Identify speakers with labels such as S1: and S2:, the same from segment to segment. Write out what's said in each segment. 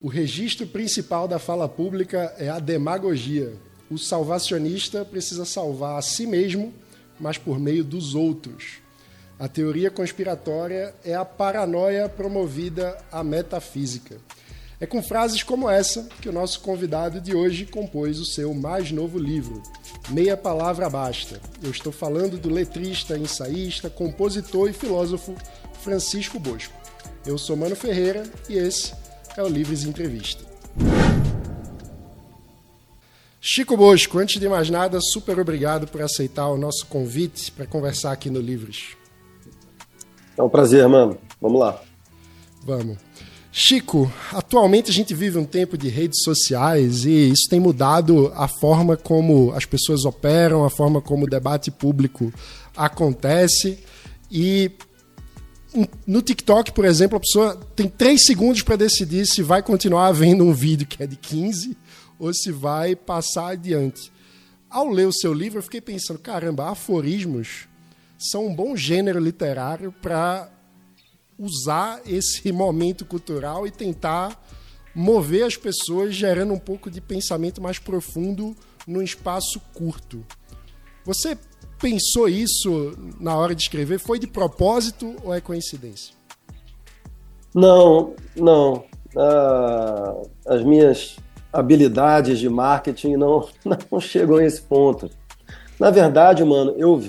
S1: O registro principal da fala pública é a demagogia. O salvacionista precisa salvar a si mesmo, mas por meio dos outros. A teoria conspiratória é a paranoia promovida à metafísica. É com frases como essa que o nosso convidado de hoje compôs o seu mais novo livro, Meia Palavra Basta. Eu estou falando do letrista, ensaísta, compositor e filósofo Francisco Bosco. Eu sou Mano Ferreira e esse é o Livres Entrevista. Chico Bosco, antes de mais nada, super obrigado por aceitar o nosso convite para conversar aqui no Livres.
S2: É um prazer, mano. Vamos lá.
S1: Vamos. Chico, atualmente a gente vive um tempo de redes sociais e isso tem mudado a forma como as pessoas operam, a forma como o debate público acontece. E no TikTok, por exemplo, a pessoa tem 3 segundos para decidir se vai continuar vendo um vídeo que é de 15 ou se vai passar adiante. Ao ler o seu livro, eu fiquei pensando, caramba, aforismos são um bom gênero literário para usar esse momento cultural e tentar mover as pessoas, gerando um pouco de pensamento mais profundo num espaço curto. Você pensou isso na hora de escrever? Foi de propósito ou é coincidência?
S2: Não. As minhas habilidades de marketing não chegam a esse ponto. Na verdade, mano, eu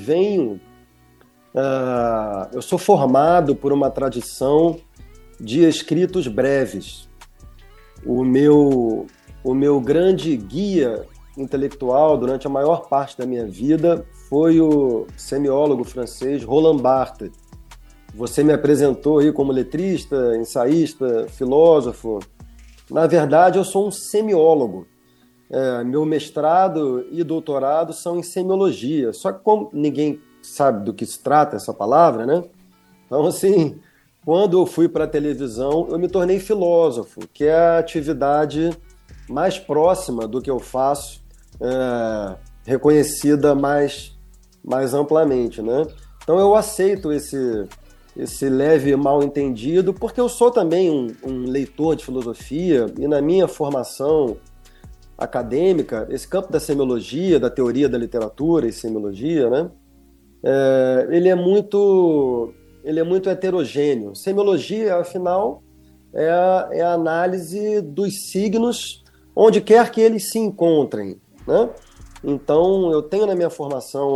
S2: sou formado por uma tradição de escritos breves. O meu grande guia intelectual durante a maior parte da minha vida foi o semiólogo francês Roland Barthes. Você me apresentou aí como letrista, ensaísta, filósofo. Na verdade, eu sou um semiólogo. Meu mestrado e doutorado são em semiologia. Só que como ninguém sabe do que se trata essa palavra, né? Então, assim, quando eu fui para a televisão, eu me tornei filósofo, que é a atividade mais próxima do que eu faço, reconhecida mais amplamente, né? Então eu aceito esse leve mal-entendido, porque eu sou também um leitor de filosofia e na minha formação acadêmica, esse campo da semiologia, da teoria da literatura e semiologia, né? Ele é muito heterogêneo. Semiologia, afinal, é a análise dos signos onde quer que eles se encontrem, né? Então, eu tenho na minha formação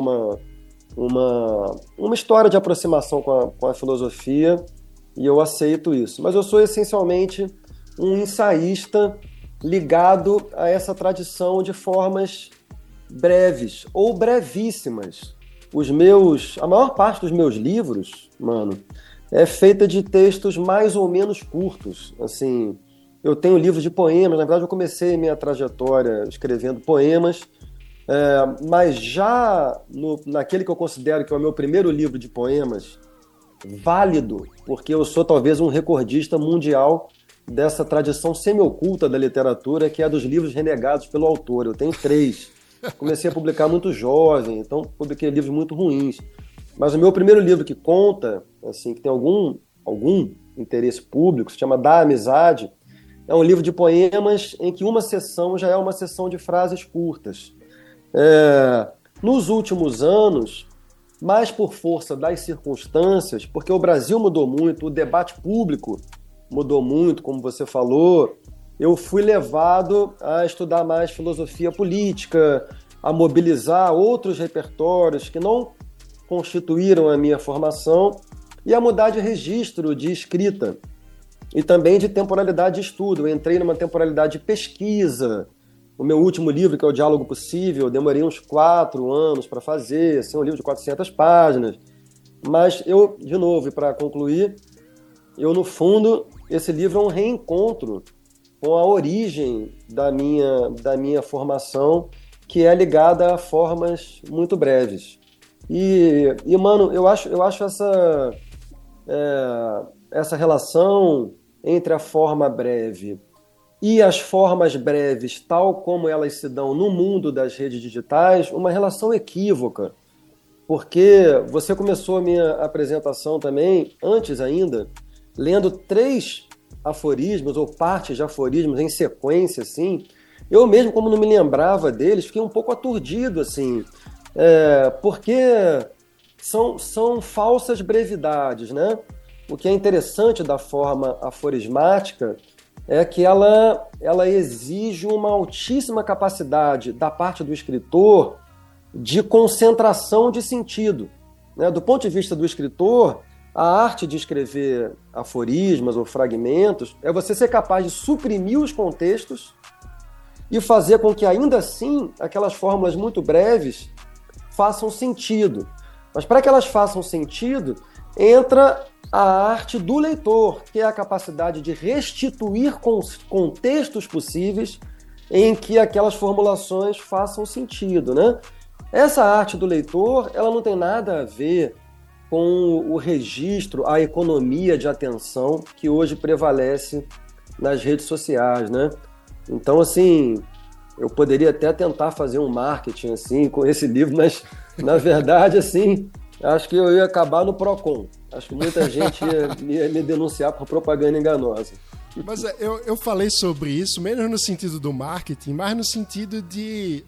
S2: uma história de aproximação com a filosofia e eu aceito isso. Mas eu sou essencialmente um ensaísta ligado a essa tradição de formas breves ou brevíssimas. A maior parte dos meus livros, mano, é feita de textos mais ou menos curtos. Assim, eu tenho livros de poemas, na verdade eu comecei minha trajetória escrevendo poemas, mas já naquele que eu considero que é o meu primeiro livro de poemas, válido, porque eu sou talvez um recordista mundial dessa tradição semi-oculta da literatura, que é a dos livros renegados pelo autor. Eu tenho 3. Comecei a publicar muito jovem, então publiquei livros muito ruins. Mas o meu primeiro livro que conta, assim, que tem algum interesse público, se chama Da Amizade, é um livro de poemas em que uma sessão já é uma sessão de frases curtas. Nos últimos anos, mais por força das circunstâncias, porque o Brasil mudou muito, o debate público mudou muito, como você falou, eu fui levado a estudar mais filosofia política, a mobilizar outros repertórios que não constituíram a minha formação e a mudar de registro de escrita e também de temporalidade de estudo. Eu entrei numa temporalidade de pesquisa. O meu último livro, que é o Diálogo Possível, eu demorei uns 4 anos para fazer, assim, um livro de 400 páginas. Mas eu, de novo, e para concluir, no fundo, esse livro é um reencontro com a origem da minha formação, que é ligada a formas muito breves. E mano, eu acho essa relação entre a forma breve e as formas breves, tal como elas se dão no mundo das redes digitais, uma relação equívoca. Porque você começou a minha apresentação também, antes ainda, lendo 3 aforismos ou partes de aforismos em sequência, assim, eu mesmo, como não me lembrava deles, fiquei um pouco aturdido, assim, porque são falsas brevidades, né? O que é interessante da forma aforismática é que ela exige uma altíssima capacidade da parte do escritor de concentração de sentido, né? Do ponto de vista do escritor, a arte de escrever aforismos ou fragmentos é você ser capaz de suprimir os contextos e fazer com que, ainda assim, aquelas fórmulas muito breves façam sentido. Mas para que elas façam sentido, entra a arte do leitor, que é a capacidade de restituir contextos possíveis em que aquelas formulações façam sentido, né? Essa arte do leitor, ela não tem nada a ver com o registro, a economia de atenção que hoje prevalece nas redes sociais, né? Então, assim, eu poderia até tentar fazer um marketing assim com esse livro, mas, na verdade, assim, acho que eu ia acabar no Procon. Acho que muita gente ia me denunciar por propaganda enganosa.
S1: Mas eu falei sobre isso, menos no sentido do marketing, mas no sentido de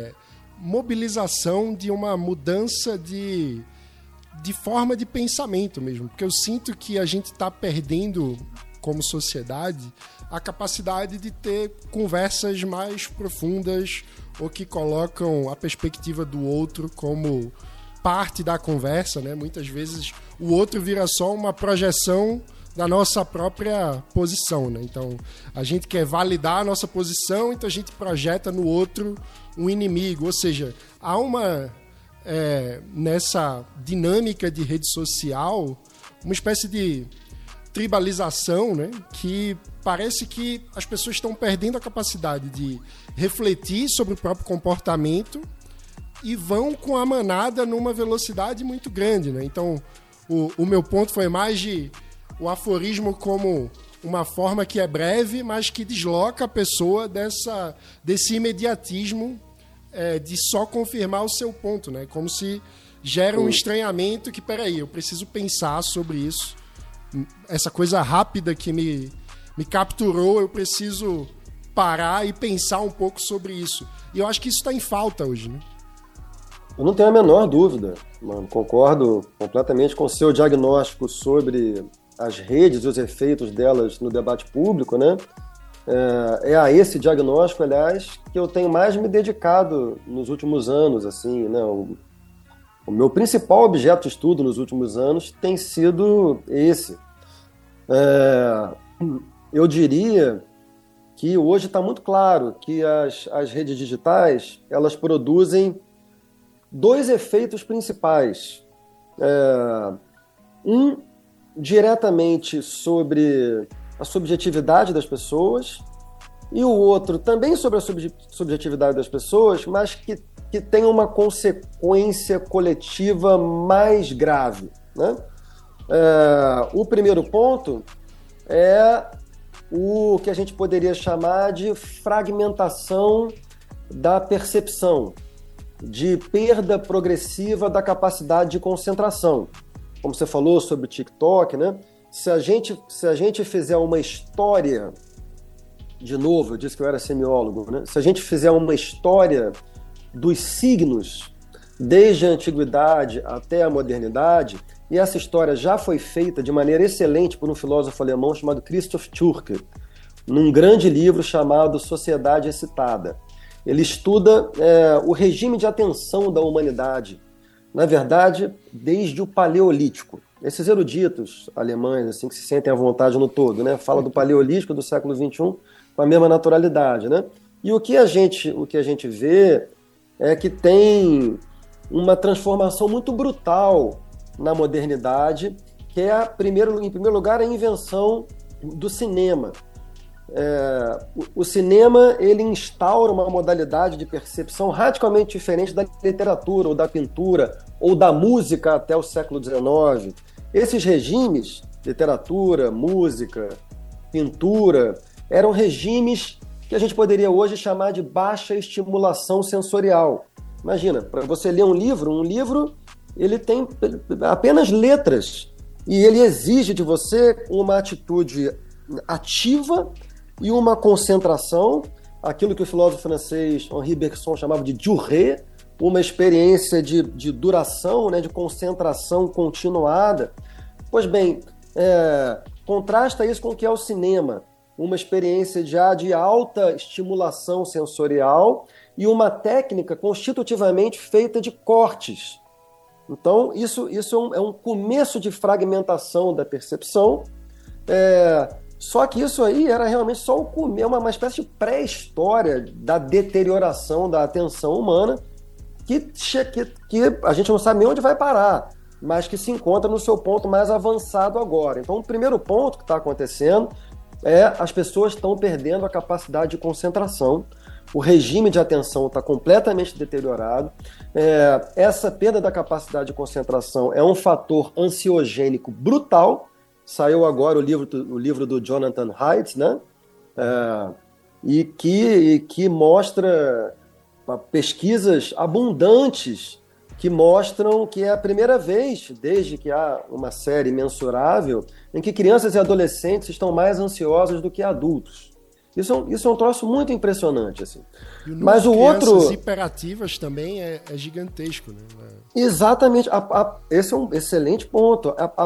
S1: mobilização de uma mudança de forma de pensamento mesmo. Porque eu sinto que a gente está perdendo, como sociedade, a capacidade de ter conversas mais profundas ou que colocam a perspectiva do outro como parte da conversa, né? Muitas vezes o outro vira só uma projeção da nossa própria posição, né? Então, a gente quer validar a nossa posição, então a gente projeta no outro um inimigo. Ou seja, há uma, nessa dinâmica de rede social, uma espécie de tribalização, né? Que parece que as pessoas estão perdendo a capacidade de refletir sobre o próprio comportamento e vão com a manada numa velocidade muito grande, né? Então, o meu ponto foi mais de o aforismo como uma forma que é breve, mas que desloca a pessoa desse imediatismo de só confirmar o seu ponto, né? Como se gera um estranhamento que, peraí, eu preciso pensar sobre isso. Essa coisa rápida que me capturou, eu preciso parar e pensar um pouco sobre isso. E eu acho que isso está em falta hoje, né?
S2: Eu não tenho a menor dúvida, mano. Concordo completamente com o seu diagnóstico sobre as redes e os efeitos delas no debate público, né? É a esse diagnóstico, aliás, que eu tenho mais me dedicado nos últimos anos, assim, né? O meu principal objeto de estudo nos últimos anos tem sido esse. Eu diria que hoje está muito claro que as redes digitais, elas produzem dois efeitos principais. Um, diretamente sobre a subjetividade das pessoas, e o outro também sobre a subjetividade das pessoas, mas que tem uma consequência coletiva mais grave, né? O primeiro ponto é o que a gente poderia chamar de fragmentação da percepção, de perda progressiva da capacidade de concentração. Como você falou sobre o TikTok, né? Se a gente fizer uma história, de novo, eu disse que eu era semiólogo, né? Se a gente fizer uma história dos signos desde a antiguidade até a modernidade, e essa história já foi feita de maneira excelente por um filósofo alemão chamado Christoph Türke, num grande livro chamado Sociedade Excitada. Ele estuda o regime de atenção da humanidade, na verdade, desde o Paleolítico. Esses eruditos alemães, assim, que se sentem à vontade no todo, né? Fala do Paleolítico do século XXI com a mesma naturalidade, né? E o que a gente vê é que tem uma transformação muito brutal na modernidade, que é, em primeiro lugar, a invenção do cinema. O cinema, ele instaura uma modalidade de percepção radicalmente diferente da literatura, ou da pintura, ou da música até o século XIX. Esses regimes, literatura, música, pintura, eram regimes que a gente poderia hoje chamar de baixa estimulação sensorial. Imagina, para você ler um livro ele tem apenas letras, e ele exige de você uma atitude ativa e uma concentração, aquilo que o filósofo francês Henri Bergson chamava de durée, uma experiência de duração, né, de concentração continuada. Pois bem, contrasta isso com o que é o cinema, uma experiência já de alta estimulação sensorial e uma técnica constitutivamente feita de cortes. Então, isso é um começo de fragmentação da percepção, só que isso aí era realmente só o começo, uma espécie de pré-história da deterioração da atenção humana, que a gente não sabe nem onde vai parar, mas que se encontra no seu ponto mais avançado agora. Então, o primeiro ponto que está acontecendo as pessoas estão perdendo a capacidade de concentração, o regime de atenção está completamente deteriorado. Essa perda da capacidade de concentração é um fator ansiogênico brutal. Saiu agora o livro do Jonathan Haidt, né? E que mostra pesquisas abundantes que mostram que é a primeira vez, desde que há uma série mensurável, em que crianças e adolescentes estão mais ansiosos do que adultos. Isso é um troço muito impressionante, assim.
S1: E o número de crianças hiperativas também é gigantesco, né?
S2: Exatamente. Esse é um excelente ponto. A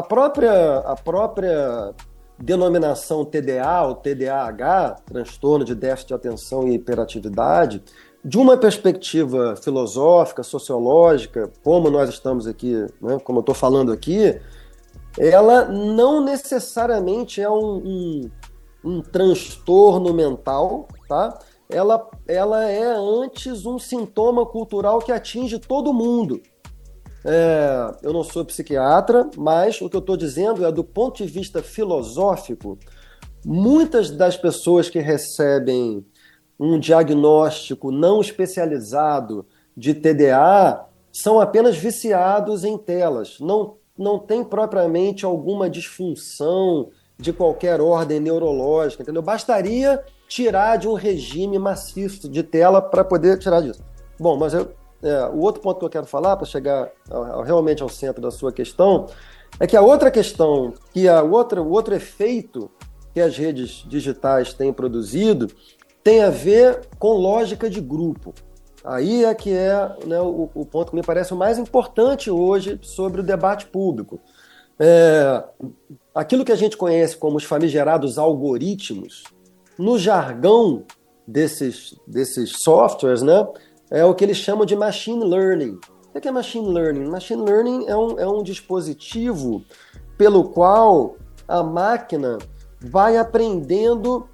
S2: própria denominação TDA ou TDAH, transtorno de déficit de atenção e hiperatividade, de uma perspectiva filosófica, sociológica, como nós estamos aqui, né, como eu estou falando aqui, ela não necessariamente é um transtorno mental, tá? Ela é antes um sintoma cultural que atinge todo mundo. Eu não sou psiquiatra, mas o que eu estou dizendo é, do ponto de vista filosófico, muitas das pessoas que recebem um diagnóstico não especializado de TDA são apenas viciados em telas, não tem propriamente alguma disfunção de qualquer ordem neurológica, entendeu? Bastaria tirar de um regime maciço de tela para poder tirar disso. Bom, mas o outro ponto que eu quero falar, para chegar realmente ao centro da sua questão, é que a outra questão, o outro efeito que as redes digitais têm produzido tem a ver com lógica de grupo. Aí é que né, o ponto que me parece o mais importante hoje sobre o debate público. Aquilo que a gente conhece como os famigerados algoritmos, no jargão desses softwares, né, é o que eles chamam de machine learning. O que é machine learning? Machine learning é um dispositivo pelo qual a máquina vai aprendendo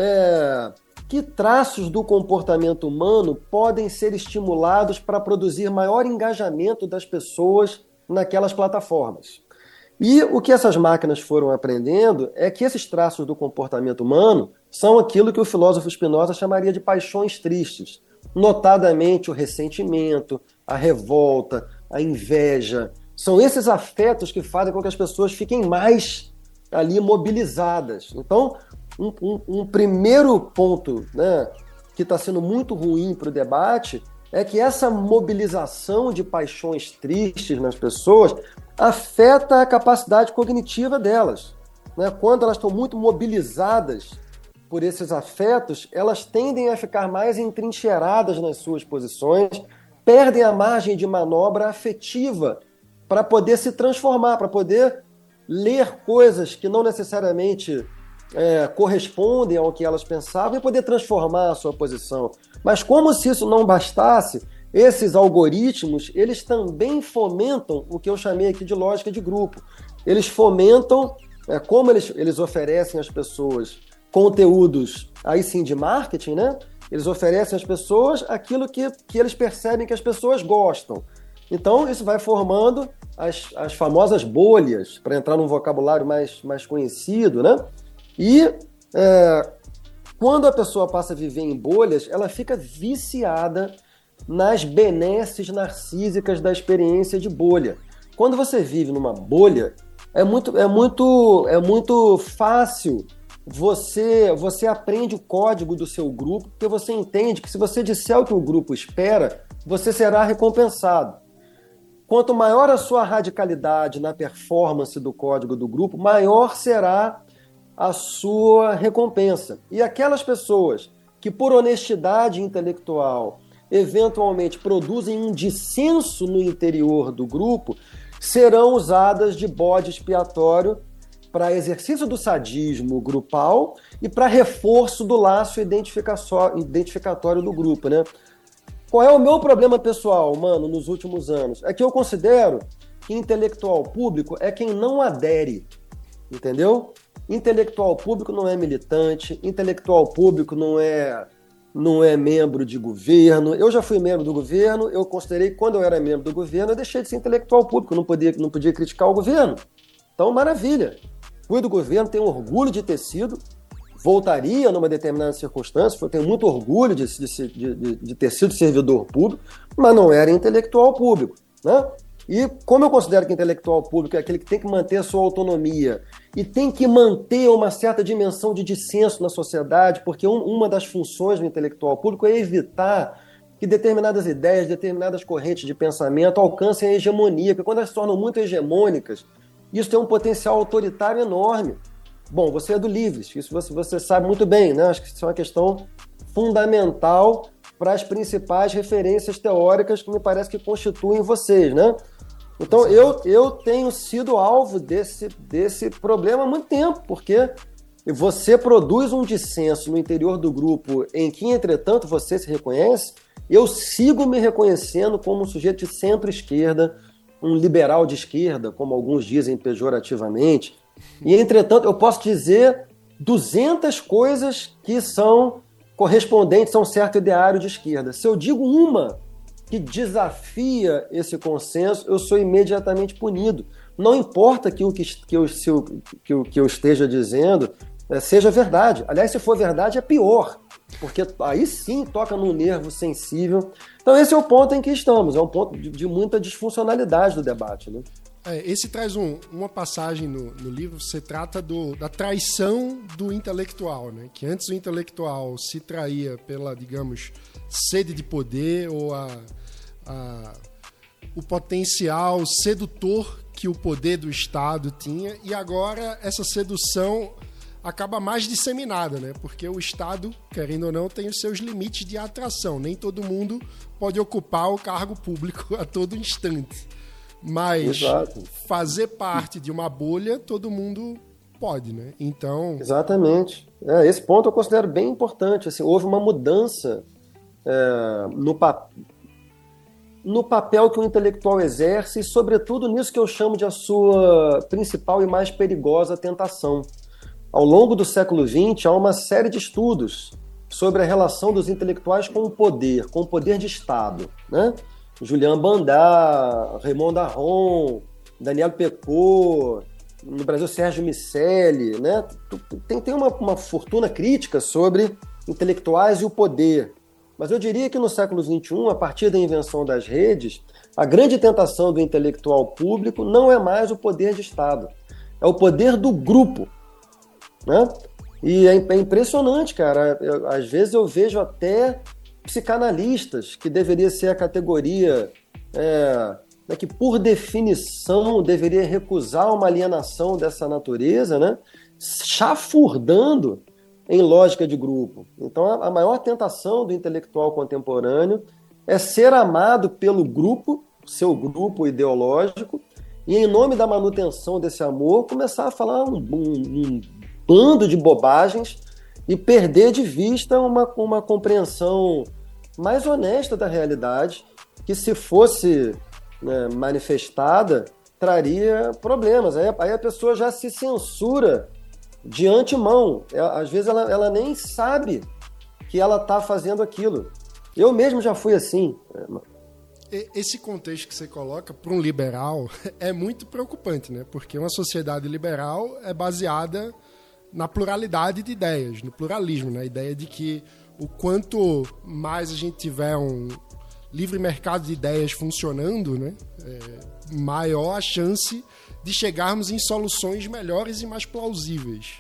S2: que traços do comportamento humano podem ser estimulados para produzir maior engajamento das pessoas naquelas plataformas. E o que essas máquinas foram aprendendo é que esses traços do comportamento humano são aquilo que o filósofo Spinoza chamaria de paixões tristes, notadamente o ressentimento, a revolta, a inveja. São esses afetos que fazem com que as pessoas fiquem mais ali mobilizadas. Então, um primeiro ponto, né, que está sendo muito ruim para o debate é que essa mobilização de paixões tristes nas pessoas afeta a capacidade cognitiva delas, né? Quando elas estão muito mobilizadas por esses afetos, elas tendem a ficar mais entrincheiradas nas suas posições, perdem a margem de manobra afetiva para poder se transformar, para poder ler coisas que não necessariamente correspondem ao que elas pensavam e poder transformar a sua posição. Mas como se isso não bastasse, esses algoritmos, eles também fomentam o que eu chamei aqui de lógica de grupo. Eles fomentam, como eles oferecem às pessoas conteúdos, aí sim, de marketing, né? Eles oferecem às pessoas aquilo que eles percebem que as pessoas gostam. Então, isso vai formando as famosas bolhas, para entrar num vocabulário mais conhecido, né? E quando a pessoa passa a viver em bolhas, ela fica viciada nas benesses narcísicas da experiência de bolha. Quando você vive numa bolha, é muito fácil, você aprende o código do seu grupo, porque você entende que se você disser o que o grupo espera, você será recompensado. Quanto maior a sua radicalidade na performance do código do grupo, maior será a sua recompensa. E aquelas pessoas que, por honestidade intelectual, eventualmente produzem um dissenso no interior do grupo, serão usadas de bode expiatório para exercício do sadismo grupal e para reforço do laço identificatório do grupo, né? Qual é o meu problema pessoal, mano, nos últimos anos? É que eu considero que intelectual público é quem não adere, entendeu? Intelectual público não é militante, intelectual público não é membro de governo. Eu já fui membro do governo, eu considerei que quando eu era membro do governo, eu deixei de ser intelectual público, não podia criticar o governo. Então, maravilha. Fui do governo, tenho orgulho de ter sido, voltaria numa determinada circunstância, eu tenho muito orgulho de ter sido servidor público, mas não era intelectual público, né? E como eu considero que intelectual público é aquele que tem que manter a sua autonomia e tem que manter uma certa dimensão de dissenso na sociedade, porque uma das funções do intelectual público é evitar que determinadas ideias, determinadas correntes de pensamento alcancem a hegemonia, porque quando elas se tornam muito hegemônicas, isso tem um potencial autoritário enorme. Bom, você é do Livres, isso você sabe muito bem, né? Acho que isso é uma questão fundamental para as principais referências teóricas que me parece que constituem vocês, né? Então, eu tenho sido alvo desse problema há muito tempo, porque você produz um dissenso no interior do grupo em que, entretanto, você se reconhece, eu sigo me reconhecendo como um sujeito de centro-esquerda, um liberal de esquerda, como alguns dizem pejorativamente, e, entretanto, eu posso dizer 200 coisas que são correspondentes a um certo ideário de esquerda. Se eu digo uma que desafia esse consenso, eu sou imediatamente punido. Não importa que o que eu esteja dizendo seja verdade. Aliás, se for verdade, é pior, porque aí sim toca num nervo sensível. Então esse é o ponto em que estamos, é um ponto de muita disfuncionalidade do debate, né?
S1: Esse traz uma passagem no livro, você trata da traição do intelectual, né? Que antes o intelectual se traía pela, digamos, sede de poder ou o potencial sedutor que o poder do Estado tinha, e agora essa sedução acaba mais disseminada, né? Porque o Estado, querendo ou não, tem os seus limites de atração. Nem todo mundo pode ocupar o cargo público a todo instante. Mas fazer parte de uma bolha, todo mundo pode, né? Então...
S2: Exatamente. Esse ponto eu considero bem importante. Assim, houve uma mudança no papel que o intelectual exerce e, sobretudo, nisso que eu chamo de a sua principal e mais perigosa tentação. Ao longo do século XX, há uma série de estudos sobre a relação dos intelectuais com o poder de Estado, né? Julian Bandar, Raymond Aron, Daniel Pecot, no Brasil Sérgio Miceli, né? Tem uma fortuna crítica sobre intelectuais e o poder. Mas eu diria que no século XXI, a partir da invenção das redes, a grande tentação do intelectual público não é mais o poder de Estado, é o poder do grupo, né? E é impressionante, cara. Às vezes eu vejo até psicanalistas, que deveria ser a categoria que, por definição, deveria recusar uma alienação dessa natureza, né? Chafurdando em lógica de grupo. Então, a maior tentação do intelectual contemporâneo é ser amado pelo grupo, seu grupo ideológico, e, em nome da manutenção desse amor, começar a falar um bando de bobagens e perder de vista uma compreensão mais honesta da realidade, que, se fosse, né, manifestada, traria problemas. Aí a pessoa já se censura de antemão. Às vezes ela nem sabe que ela está fazendo aquilo. Eu mesmo já fui assim.
S1: Esse contexto que você coloca para um liberal é muito preocupante, né? Porque uma sociedade liberal é baseada na pluralidade de ideias, no pluralismo, na ideia de que o quanto mais a gente tiver um livre mercado de ideias funcionando, né, maior a chance de chegarmos em soluções melhores e mais plausíveis.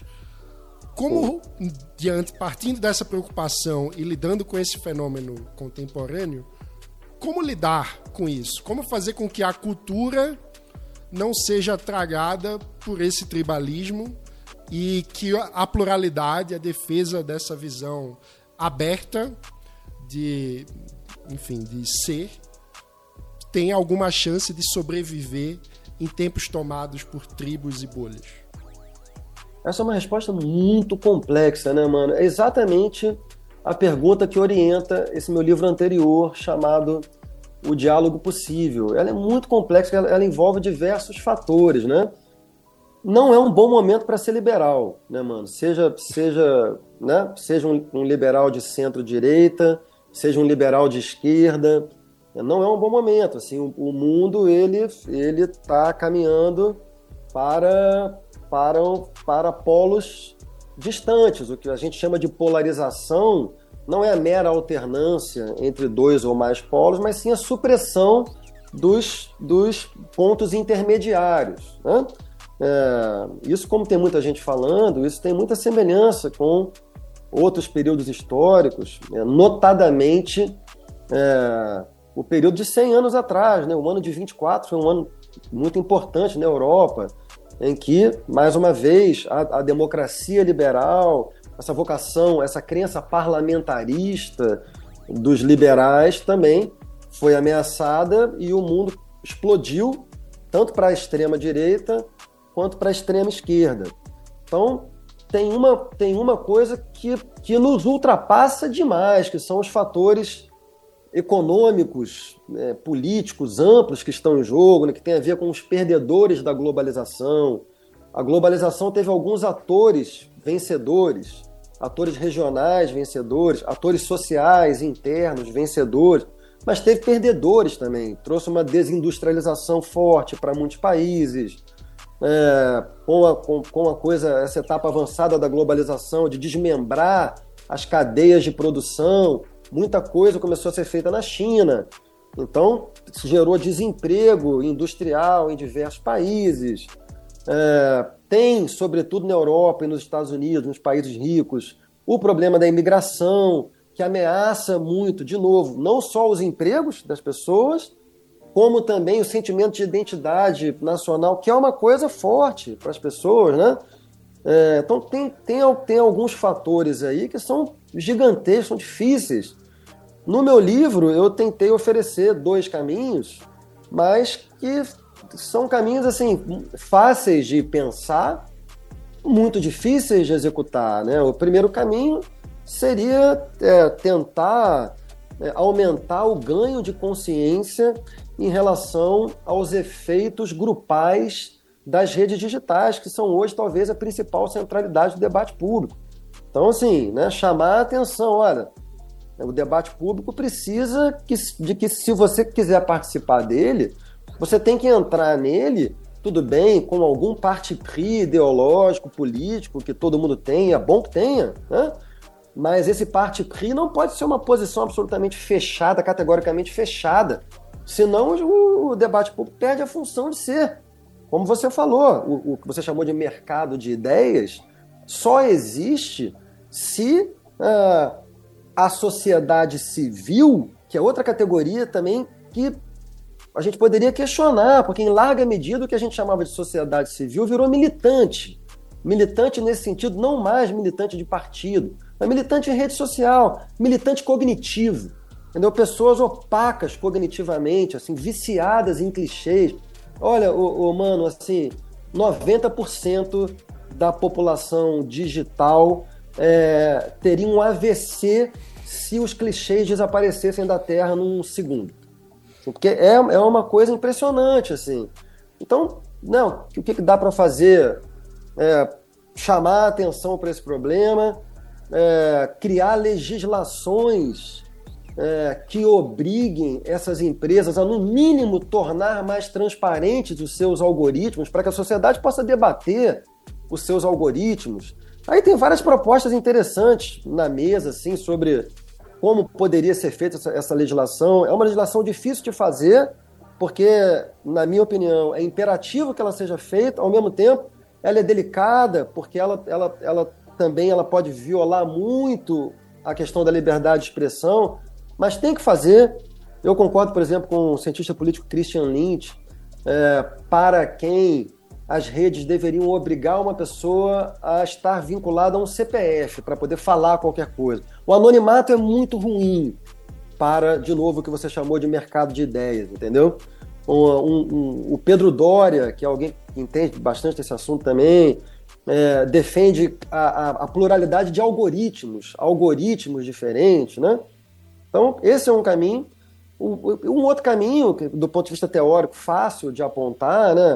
S1: Como, partindo dessa preocupação e lidando com esse fenômeno contemporâneo, como lidar com isso? Como fazer com que a cultura não seja tragada por esse tribalismo e que a pluralidade, a defesa dessa visão aberta de, enfim, de ser, tem alguma chance de sobreviver em tempos tomados por tribos e bolhas?
S2: Essa é uma resposta muito complexa, né, mano? É exatamente a pergunta que orienta esse meu livro anterior, chamado O Diálogo Possível. Ela é muito complexa, ela envolve diversos fatores, né? Não é um bom momento para ser liberal, né, mano? Seja um liberal de centro-direita, seja um liberal de esquerda, não é um bom momento. Assim, o mundo ele está caminhando para polos distantes. O que a gente chama de polarização não é a mera alternância entre dois ou mais polos, mas sim a supressão dos pontos intermediários, né? Isso, como tem muita gente falando, isso tem muita semelhança com outros períodos históricos, notadamente o período de 100 anos atrás, né? O ano de 24 foi um ano muito importante na Europa, em que, mais uma vez, a democracia liberal, essa vocação, essa crença parlamentarista dos liberais também foi ameaçada e o mundo explodiu tanto para a extrema-direita quanto para a extrema-esquerda. Então, tem uma coisa que nos ultrapassa demais, que são os fatores econômicos, políticos amplos que estão em jogo, né, que tem a ver com os perdedores da globalização. A globalização teve alguns atores vencedores, atores regionais vencedores, atores sociais internos vencedores, mas teve perdedores também. Trouxe uma desindustrialização forte para muitos países, com a coisa, essa etapa avançada da globalização, de desmembrar as cadeias de produção. Muita coisa começou a ser feita na China. Então, isso gerou desemprego industrial em diversos países. Tem, sobretudo na Europa e nos Estados Unidos, nos países ricos, o problema da imigração, que ameaça muito, de novo, não só os empregos das pessoas, como também o sentimento de identidade nacional, que é uma coisa forte para as pessoas, né? Então, tem alguns fatores aí que são gigantescos, são difíceis. No meu livro, eu tentei oferecer 2 caminhos, mas que são caminhos assim fáceis de pensar, muito difíceis de executar, né? O primeiro caminho seria tentar aumentar o ganho de consciência em relação aos efeitos grupais das redes digitais, que são hoje talvez a principal centralidade do debate público. Então, assim, né, chamar a atenção, olha, o debate público precisa de que, se você quiser participar dele, você tem que entrar nele, tudo bem, com algum parti pris ideológico, político, que todo mundo tem, é bom que tenha, né? Mas esse parti pris não pode ser uma posição absolutamente fechada, categoricamente fechada, senão o debate público perde a função de ser. Como você falou, o que você chamou de mercado de ideias só existe se a sociedade civil, que é outra categoria também que a gente poderia questionar, porque em larga medida o que a gente chamava de sociedade civil virou militante. Militante nesse sentido, não mais militante de partido, mas militante em rede social, militante cognitivo. Entendeu? Pessoas opacas cognitivamente, assim, viciadas em clichês. Olha, mano, assim, 90% da população digital teria um AVC se os clichês desaparecessem da Terra num segundo. Porque é uma coisa impressionante, assim. Então, não, o que dá para fazer? Chamar a atenção para esse problema, criar legislações que obriguem essas empresas a, no mínimo, tornar mais transparentes os seus algoritmos, para que a sociedade possa debater os seus algoritmos. Aí tem várias propostas interessantes na mesa, assim, sobre como poderia ser feita essa legislação. É uma legislação difícil de fazer, porque, na minha opinião, é imperativo que ela seja feita. Ao mesmo tempo, ela é delicada, porque ela também pode violar muito a questão da liberdade de expressão, mas tem que fazer. Eu concordo, por exemplo, com o cientista político Christian Lynch, para quem as redes deveriam obrigar uma pessoa a estar vinculada a um CPF para poder falar qualquer coisa. O anonimato é muito ruim para, de novo, o que você chamou de mercado de ideias, entendeu? O Pedro Doria, que é alguém que entende bastante desse assunto também, defende a pluralidade de algoritmos diferentes, né? Então, esse é um caminho. Um outro caminho, do ponto de vista teórico, fácil de apontar, né,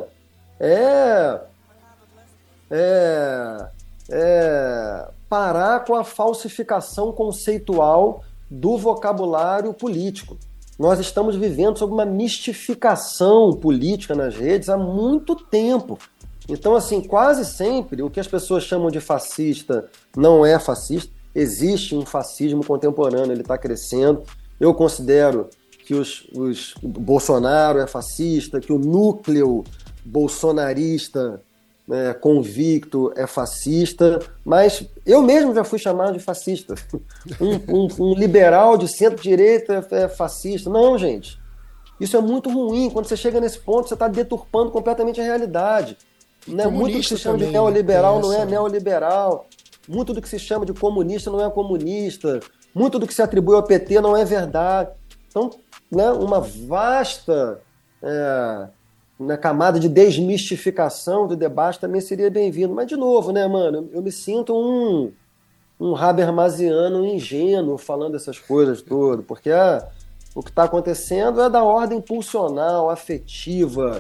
S2: parar com a falsificação conceitual do vocabulário político. Nós estamos vivendo sob uma mistificação política nas redes há muito tempo. Então, assim, quase sempre o que as pessoas chamam de fascista não é fascista. Existe um fascismo contemporâneo, ele está crescendo. Eu considero que o Bolsonaro é fascista, que o núcleo bolsonarista convicto é fascista, mas eu mesmo já fui chamado de fascista. Um liberal de centro-direita é fascista. Não, gente. Isso é muito ruim. Quando você chega nesse ponto, você está deturpando completamente a realidade. Né? Muito do que se chama de neoliberal não é neoliberal. Muito do que se chama de comunista não é comunista. Muito do que se atribui ao PT não é verdade. Então, né, uma vasta camada de desmistificação do debate também seria bem-vindo. Mas, de novo, né, mano, eu me sinto um habermasiano ingênuo falando essas coisas todas, porque o que está acontecendo é da ordem pulsional, afetiva,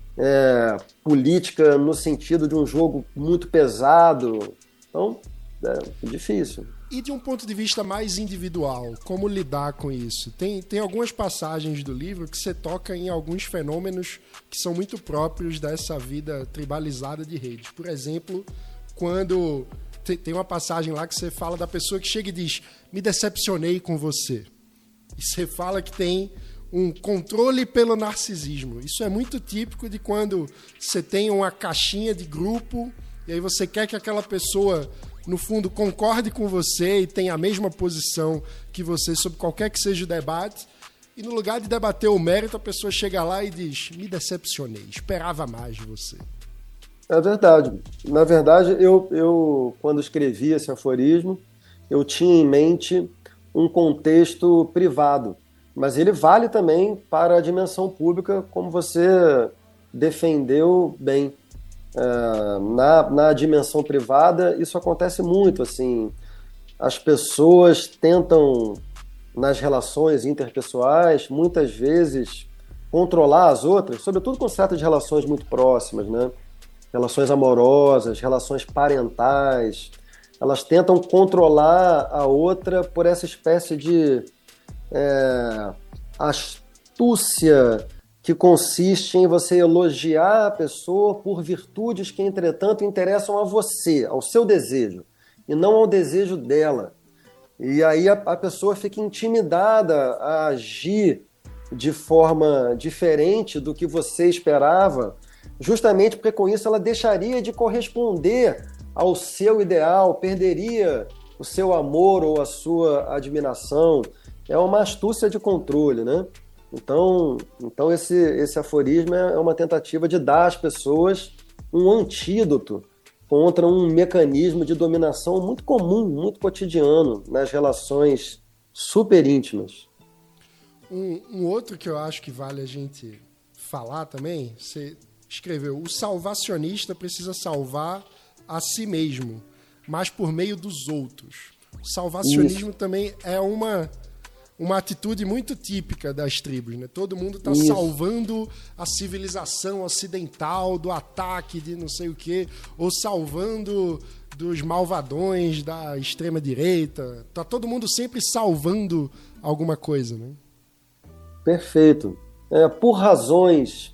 S2: política, no sentido de um jogo muito pesado. Então, é difícil.
S1: E de um ponto de vista mais individual, como lidar com isso? Tem algumas passagens do livro que você toca em alguns fenômenos que são muito próprios dessa vida tribalizada de redes. Por exemplo, quando tem uma passagem lá que você fala da pessoa que chega e diz: me decepcionei com você. E você fala que tem um controle pelo narcisismo. Isso é muito típico de quando você tem uma caixinha de grupo e aí você quer que aquela pessoa, no fundo, concorde com você e tenha a mesma posição que você sobre qualquer que seja o debate, e no lugar de debater o mérito, a pessoa chega lá e diz: me decepcionei, esperava mais de você.
S2: É verdade. Na verdade, eu quando escrevi esse aforismo, eu tinha em mente um contexto privado, mas ele vale também para a dimensão pública, como você defendeu bem. Na dimensão privada, isso acontece muito, assim, as pessoas tentam, nas relações interpessoais, muitas vezes controlar as outras, sobretudo quando se trata de relações muito próximas, né? Relações amorosas, relações parentais, elas tentam controlar a outra por essa espécie de astúcia que consiste em você elogiar a pessoa por virtudes que, entretanto, interessam a você, ao seu desejo, e não ao desejo dela. E aí a pessoa fica intimidada a agir de forma diferente do que você esperava, justamente porque com isso ela deixaria de corresponder ao seu ideal, perderia o seu amor ou a sua admiração. É uma astúcia de controle, né? Então esse aforismo é uma tentativa de dar às pessoas um antídoto contra um mecanismo de dominação muito comum, muito cotidiano nas relações super íntimas.
S1: Um outro que eu acho que vale a gente falar também, você escreveu: o salvacionista precisa salvar a si mesmo, mas por meio dos outros. O salvacionismo também é uma atitude muito típica das tribos, né? Todo mundo está salvando a civilização ocidental do ataque de não sei o quê, ou salvando dos malvadões da extrema-direita. Tá todo mundo sempre salvando alguma coisa, né?
S2: Perfeito. Por razões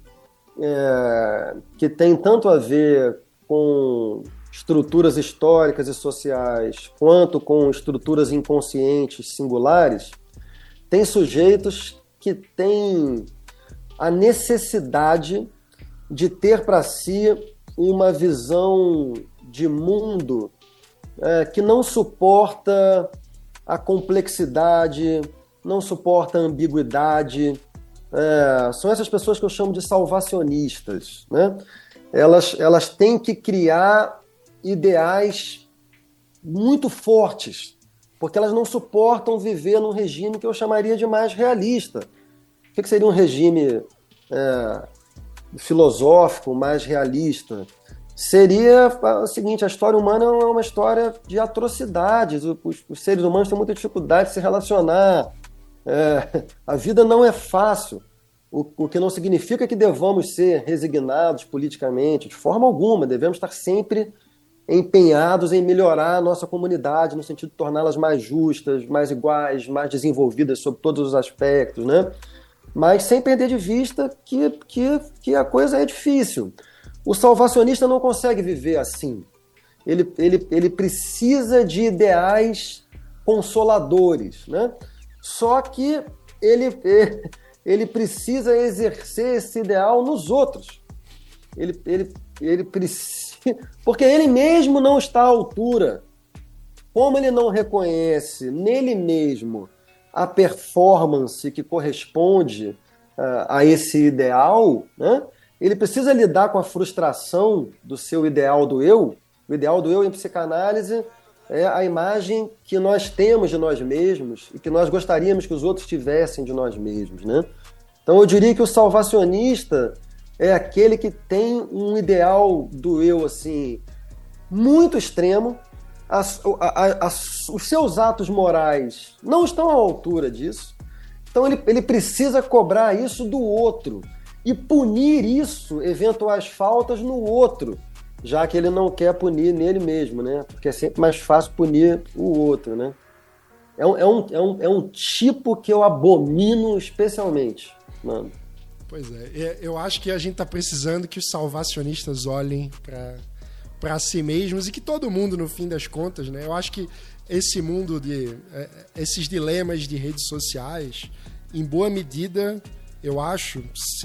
S2: que têm tanto a ver com estruturas históricas e sociais, quanto com estruturas inconscientes singulares, tem sujeitos que têm a necessidade de ter para si uma visão de mundo que não suporta a complexidade, não suporta a ambiguidade. São essas pessoas que eu chamo de salvacionistas, né? elas têm que criar ideais muito fortes, porque elas não suportam viver num regime que eu chamaria de mais realista. O que seria um regime filosófico, mais realista? Seria o seguinte: a história humana é uma história de atrocidades, os seres humanos têm muita dificuldade de se relacionar, a vida não é fácil, o que não significa que devamos ser resignados politicamente, de forma alguma. Devemos estar sempre empenhados em melhorar a nossa comunidade, no sentido de torná-las mais justas, mais iguais, mais desenvolvidas sob todos os aspectos, né? Mas sem perder de vista que a coisa é difícil. O salvacionista não consegue viver assim. Ele precisa de ideais consoladores, né? Só que ele precisa exercer esse ideal nos outros. Ele precisa, porque ele mesmo não está à altura. Como ele não reconhece nele mesmo a performance que corresponde a esse ideal, né? Ele precisa lidar com a frustração do seu ideal do eu. O ideal do eu em psicanálise é a imagem que nós temos de nós mesmos e que nós gostaríamos que os outros tivessem de nós mesmos, né? Então eu diria que o salvacionista é aquele que tem um ideal do eu assim muito extremo. Os seus atos morais não estão à altura disso. Então ele precisa cobrar isso do outro e punir isso, eventuais faltas, no outro, já que ele não quer punir nele mesmo, né? Porque é sempre mais fácil punir o outro, né? É um tipo que eu abomino especialmente, mano.
S1: Pois é, eu acho que a gente tá precisando que os salvacionistas olhem para si mesmos e que todo mundo, no fim das contas, né? Eu acho que esse mundo esses dilemas de redes sociais, em boa medida, eu acho,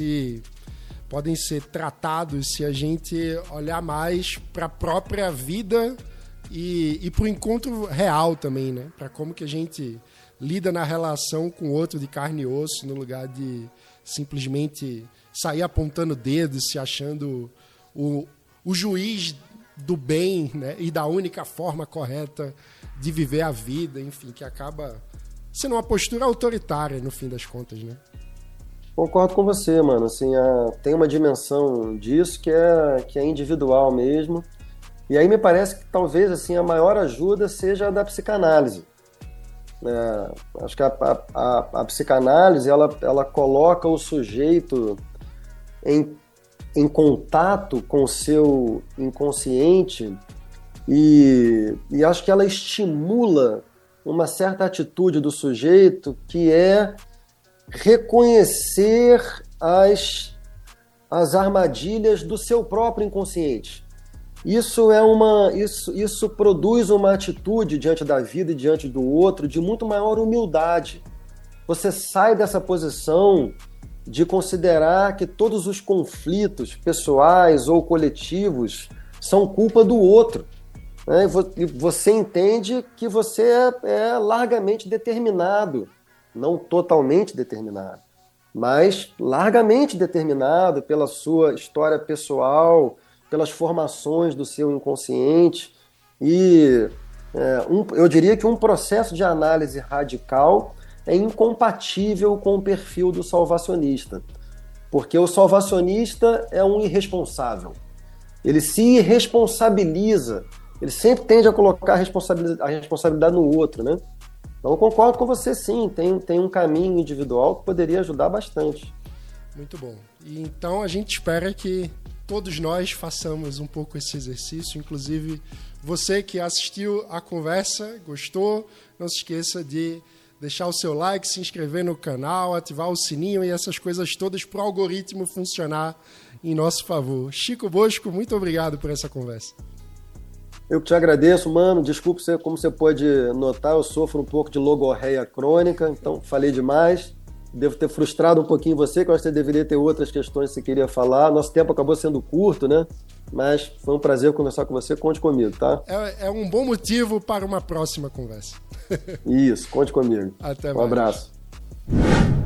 S1: podem ser tratados se a gente olhar mais para a própria vida e para o encontro real também, né? Para como que a gente lida na relação com o outro de carne e osso, no lugar de simplesmente sair apontando dedos, se achando o juiz do bem, né? E da única forma correta de viver a vida, enfim, que acaba sendo uma postura autoritária no fim das contas, né?
S2: Concordo com você, mano. Assim, tem uma dimensão disso que é individual mesmo. E aí me parece que talvez assim, a maior ajuda seja a da psicanálise. Acho que a psicanálise ela coloca o sujeito em contato com o seu inconsciente e acho que ela estimula uma certa atitude do sujeito, que é reconhecer as armadilhas do seu próprio inconsciente. Isso produz uma atitude diante da vida e diante do outro de muito maior humildade. Você sai dessa posição de considerar que todos os conflitos pessoais ou coletivos são culpa do outro, né? E você entende que você é largamente determinado, não totalmente determinado, mas largamente determinado pela sua história pessoal, pelas formações do seu inconsciente. E eu diria que um processo de análise radical é incompatível com o perfil do salvacionista, porque o salvacionista é um irresponsável. Ele se irresponsabiliza, ele sempre tende a colocar a responsabilidade no outro, né? Então eu concordo com você, sim, tem um caminho individual que poderia ajudar bastante.
S1: Muito bom. E então a gente espera que todos nós façamos um pouco esse exercício, inclusive você que assistiu a conversa, gostou, não se esqueça de deixar o seu like, se inscrever no canal, ativar o sininho e essas coisas todas para o algoritmo funcionar em nosso favor. Chico Bosco, muito obrigado por essa conversa.
S2: Eu que te agradeço, mano. Desculpa, como você pode notar, eu sofro um pouco de logorreia crônica, então falei demais. Devo ter frustrado um pouquinho você, que eu acho que você deveria ter outras questões que você queria falar. Nosso tempo acabou sendo curto, né? Mas foi um prazer conversar com você. Conte comigo, tá?
S1: É um bom motivo para uma próxima conversa.
S2: Isso, conte comigo.
S1: Até mais.
S2: Um abraço.